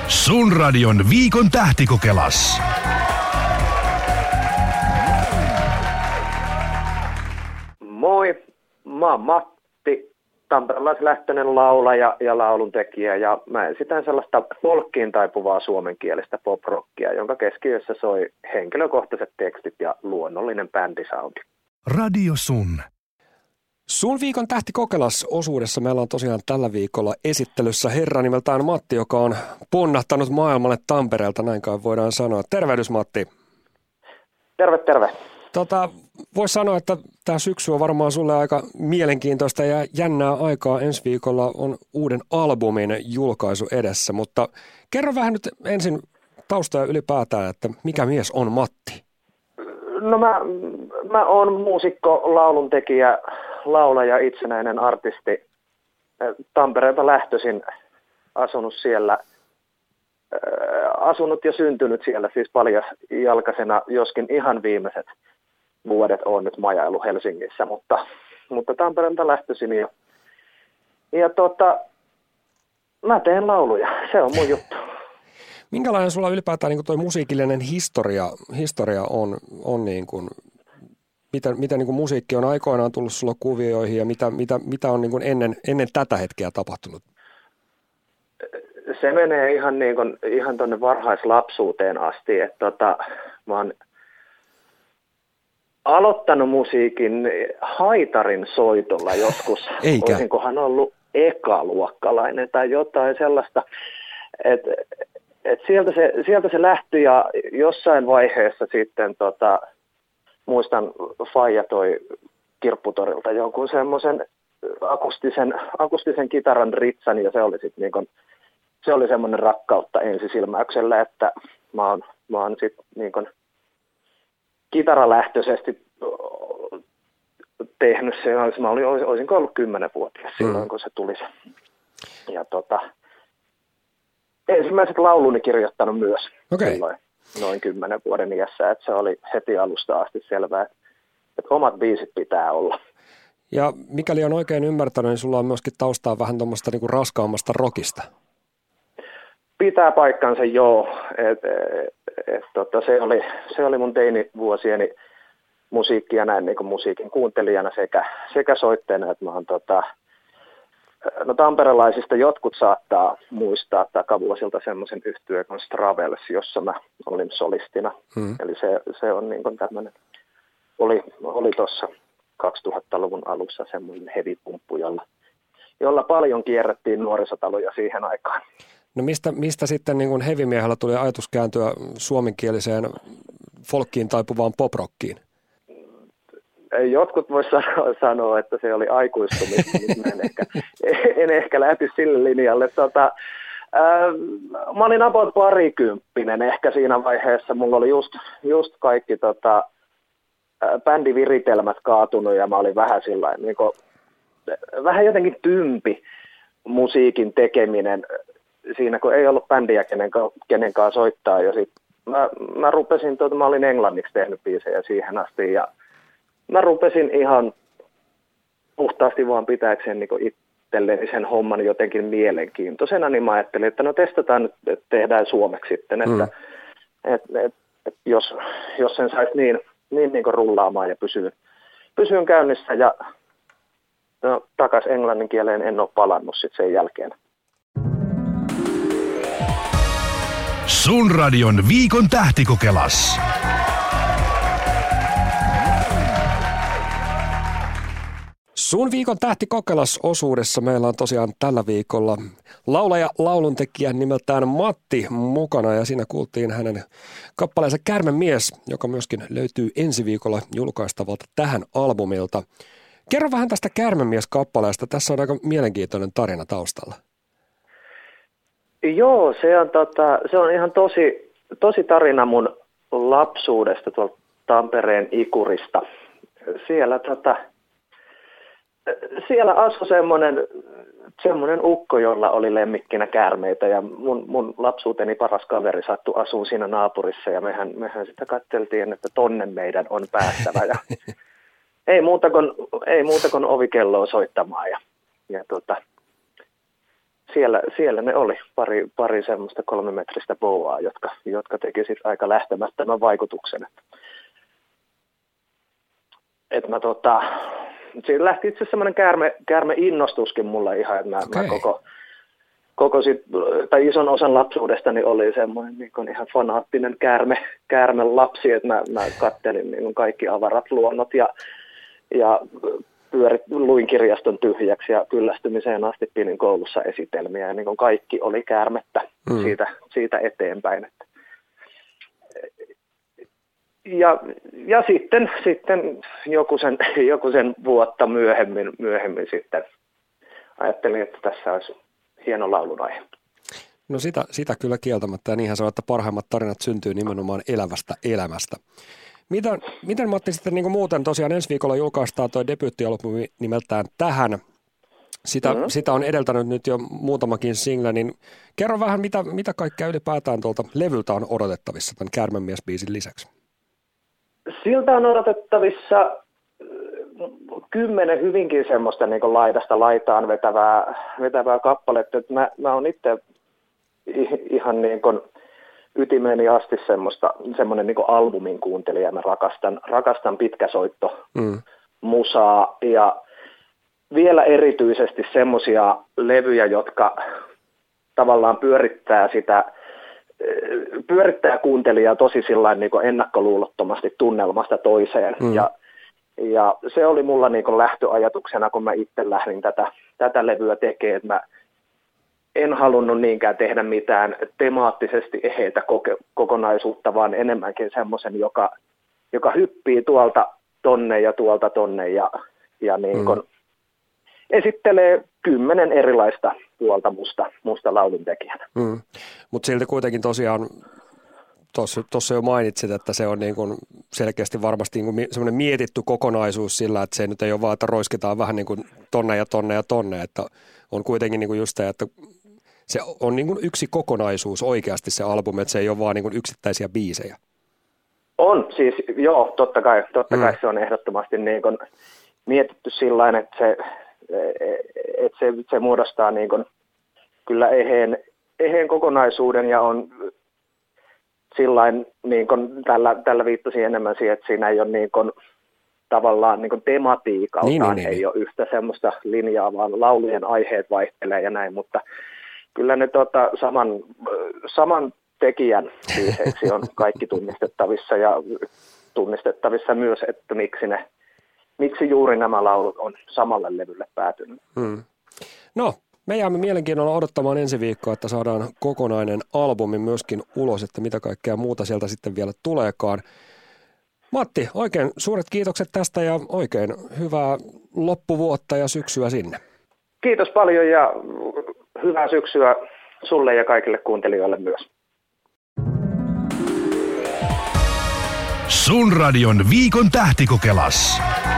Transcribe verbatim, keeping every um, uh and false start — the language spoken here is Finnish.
Sun radion viikon tähtikokelas. Moi, mä oon Matti, tamperelaislähtöinen laulaja ja lauluntekijä, ja mä esitän sellaista folkkiin taipuvaa suomenkielistä poprockia, jonka keskiössä soi henkilökohtaiset tekstit ja luonnollinen bändisoundi. Radio Sun. Sun viikon tähtikokelas-osuudessa meillä on tosiaan tällä viikolla esittelyssä herra nimeltään Matti, joka on ponnahtanut maailmalle Tampereelta, näin kai voidaan sanoa. Tervehdys Matti. Terve, terve. Tota, Voisi sanoa, että tämä syksy on varmaan sulle aika mielenkiintoista ja jännää aikaa. Ensi viikolla on uuden albumin julkaisu edessä, mutta kerro vähän nyt ensin taustoja ylipäätään, että mikä mies on Matti? No mä, mä oon muusikko, lauluntekijä, laulaja, itsenäinen artisti. Tampereelta lähtöisin, asunut siellä, asunut ja syntynyt siellä siis paljasjalkaisena, joskin ihan viimeiset vuodet on nyt majailu Helsingissä, mutta, mutta Tampereelta lähtöisin ja, ja tota, mä teen lauluja, se on mun juttu. Minkälainen sulla ylipäätään niin toi musiikillinen historia, historia on, on niin kuin, mitä, mitä niin kuin musiikki on aikoinaan tullut sulla kuvioihin ja mitä, mitä, mitä on niin kuin ennen, ennen tätä hetkeä tapahtunut? Se menee ihan, niin kuin, ihan tuonne varhaislapsuuteen asti, että tota, mä oon aloittanut musiikin haitarin soitolla joskus. Eikä. Olisinkohan ollut ekaluokkalainen tai jotain sellaista, että et sieltä, se, sieltä se lähti ja jossain vaiheessa sitten tota, muistan faija toi Kirpputorilta jonkun semmoisen akustisen, akustisen kitaran ritsan ja se oli sitten niinku, se oli semmoinen rakkautta ensisilmäyksellä, että mä oon, mä oon sitten niinku kitaralähtöisesti tehnyt se, mä olin, olisinko ollut kymmenvuotias silloin, mm. kun se tuli se. Ja tota, ensimmäiset lauluni kirjoittanut myös okay. silloin, noin kymmenen vuoden iässä, että se oli heti alusta asti selvää, että omat biisit pitää olla. Ja mikäli on oikein ymmärtänyt, niin sulla on myöskin taustaa vähän tuommoista niinku raskaammasta rockista. Pitää paikkansa, joo. Et, et, et, tota, se, oli, se oli mun teinivuosieni musiikkia näin niin kuin musiikin kuuntelijana sekä, sekä soitteena, että mä oon tota, no tamperelaisista jotkut saattaa muistaa takavuosilta semmoisen yhtyeen kuin Travels, jossa mä olin solistina. Hmm. Eli se, se on niin kuin tämmöinen, oli, oli tuossa kaksituhattaluvun alussa semmoinen hevipumppu, jolla, jolla paljon kierrettiin nuorisotaloja siihen aikaan. No mistä, mistä sitten niin kuin heavy-miehellä tuli ajatus kääntyä suomenkieliseen folkkiin taipuvaan poprockiin? Jotkut vois sanoa, sanoa, että se oli aikuistumista, mutta en ehkä, en ehkä lähti sille linjalle. Tota, ää, mä olin about parikymppinen ehkä siinä vaiheessa. Mulla oli just, just kaikki tota, ää, bändiviritelmät kaatunut ja mä olin vähän sillain, niin kuin, vähän jotenkin tympi musiikin tekeminen siinä, kun ei ollut bändiä kenenkaan, kenenkaan soittaa. Ja sit mä, mä rupesin, tuota, mä olin englanniksi tehnyt biisejä siihen asti ja mä rupesin ihan puhtaasti vaan pitääkseen niin itselleni sen homman jotenkin mielenkiintoisena, niin mä ajattelin, että no testataan nyt, että tehdään suomeksi sitten, että mm. et, et, et jos, jos sen saisi niin, niin, niin kuin rullaamaan ja pysyyn, pysyyn käynnissä ja no, takaisin englannin kieleen en ole palannut sitten sen jälkeen. Sun radion viikon tähtikokelas. Sun viikon tähtikokelas-osuudessa meillä on tosiaan tällä viikolla laulaja, lauluntekijä nimeltään Matti mukana ja siinä kuultiin hänen kappaleensa Kärmemies, joka myöskin löytyy ensi viikolla julkaistavalta tähän albumilta. Kerro vähän tästä Kärmemies-kappaleesta. Tässä on aika mielenkiintoinen tarina taustalla. Joo, se on, tota, se on ihan tosi, tosi tarina mun lapsuudesta tuolta Tampereen Ikurista. Siellä, tota, siellä asui semmoinen, semmoinen ukko, jolla oli lemmikkinä käärmeitä ja mun, mun lapsuuteni paras kaveri sattui asuu siinä naapurissa ja mehän, mehän sitä katseltiin, että tonne meidän on päästävä ja ei muuta kuin, ei muuta kuin ovikelloa soittamaan ja, ja tota, siellä, siellä ne oli pari, pari semmoista kolmemetristä boaa, jotka, jotka teki sitten aika lähtemättömän vaikutuksen. Että mä tota, siitä lähti itse asiassa semmoinen käärme, käärme innostuskin mulle ihan, että mä, okay. mä koko, koko sit, tai ison osan lapsuudestani oli semmoinen niin ihan fanaattinen käärme, käärme lapsi, että mä, mä kattelin niin kaikki avarat luonnot ja, ja pyörit, luin kirjaston tyhjäksi ja kyllästymiseen asti pidin koulussa esitelmiä ja niin kaikki oli käärmettä mm. siitä, siitä eteenpäin. Ja, ja sitten, sitten joku, sen, joku sen vuotta myöhemmin, myöhemmin sitten ajattelin, että tässä olisi hieno laulunaihe. No sitä, sitä kyllä kieltämättä, ja niinhän se on, että parhaimmat tarinat syntyy nimenomaan elävästä elämästä. Miten, miten Matti sitten niin kuin muuten tosiaan ensi viikolla julkaistaan tuo debyyttialbumi nimeltään Tähän. Sitä, mm-hmm. sitä on edeltänyt nyt jo muutamakin single, niin kerro vähän, mitä, mitä kaikkea ylipäätään tuolta levyltä on odotettavissa tämän Käärmemies-biisin lisäksi. Siltä on odotettavissa kymmenen hyvinkin semmoista niin kuin laidasta laitaan vetävää, vetävää kappaletta. Mä, mä oon itse ihan niin kuin ytimeeni asti semmoista, semmoinen niin kuin albumin kuuntelija. Mä rakastan, rakastan pitkäsoitto mm. musaa ja vielä erityisesti semmoisia levyjä, jotka tavallaan pyörittää sitä, pyörittää kuuntelijaa tosi sillain niin kuin ennakkoluulottomasti tunnelmasta toiseen. Mm. Ja, ja se oli mulla niin kuin lähtöajatuksena, kun mä itse lähdin tätä, tätä levyä tekemään, että mä en halunnut niinkään tehdä mitään temaattisesti eheitä koke- kokonaisuutta, vaan enemmänkin semmoisen, joka, joka hyppii tuolta tonne ja tuolta tonne ja, ja niin kuin mm. esittelee kymmenen erilaista puolta musta, musta lauluntekijänä. Mm. Mutta silti kuitenkin tosiaan, tuossa jo mainitsit, että se on niin kuin selkeästi varmasti niin kuin semmoinen mietitty kokonaisuus sillä, että se nyt ei ole vaan, että roiskitaan vähän niin kuin tonne ja tonne ja tonne, että on kuitenkin niin kuin just se, että se on niin kuin yksi kokonaisuus oikeasti se albumi, että se ei ole vaan niin kuin yksittäisiä biisejä. On, siis joo, totta kai, totta kai mm. se on ehdottomasti niin kuin mietitty sillain, että se että se, se muodostaa niin kuin kyllä eheen, eheen kokonaisuuden ja on sillain, niin kuin tällä, tällä viittasin enemmän siihen, että siinä ei ole niin kuin, tavallaan niin kuin tematiikaltaan niin, niin, niin. ei ole yhtä semmoista linjaa, vaan laulujen aiheet vaihtelee ja näin, mutta kyllä ne tota, saman, saman tekijän biiseiksi on kaikki tunnistettavissa ja tunnistettavissa myös, että miksi ne Miksi juuri nämä laulut on samalle levylle päätynyt? Hmm. No, me jäämme mielenkiinnolla odottamaan ensi viikkoa, että saadaan kokonainen albumi myöskin ulos, että mitä kaikkea muuta sieltä sitten vielä tuleekaan. Matti, oikein suuret kiitokset tästä ja oikein hyvää loppuvuotta ja syksyä sinne. Kiitos paljon ja hyvää syksyä sulle ja kaikille kuuntelijoille myös. Sun radion viikon tähtikokelas.